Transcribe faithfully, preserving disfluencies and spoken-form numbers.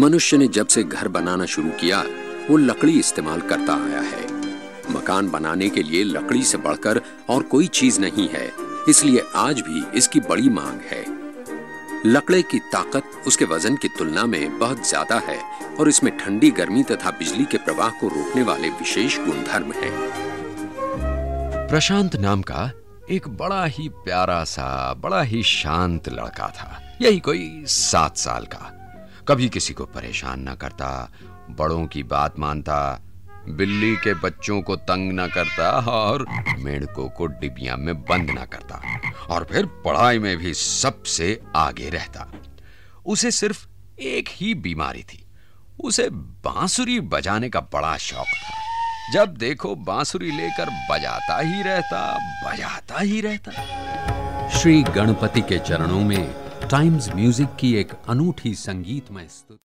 मनुष्य ने जब से घर बनाना शुरू किया वो लकड़ी इस्तेमाल करता आया है। मकान बनाने के लिए लकड़ी से बढ़कर और कोई चीज नहीं है, इसलिए आज भी इसकी बड़ी मांग है। लकड़ी की ताकत उसके वजन की तुलना में बहुत ज्यादा है और इसमें ठंडी, गर्मी तथा बिजली के प्रवाह को रोकने वाले विशेष गुणधर्म हैं। प्रशांत नाम का एक बड़ा ही प्यारा सा, बड़ा ही शांत लड़का था। यही कोई सात साल का। कभी किसी को परेशान न करता, बड़ों की बात मानता, बिल्ली के बच्चों को तंग न करता और मेंढकों को डिबिया में बंद न करता, और फिर पढ़ाई में भी सबसे आगे रहता। उसे सिर्फ एक ही बीमारी थी, उसे बांसुरी बजाने का बड़ा शौक था। जब देखो बांसुरी लेकर बजाता ही रहता, बजाता ही रहता। श्री गणपति के चरणों में टाइम्स म्यूजिक की एक अनूठी संगीतमय स्तुति।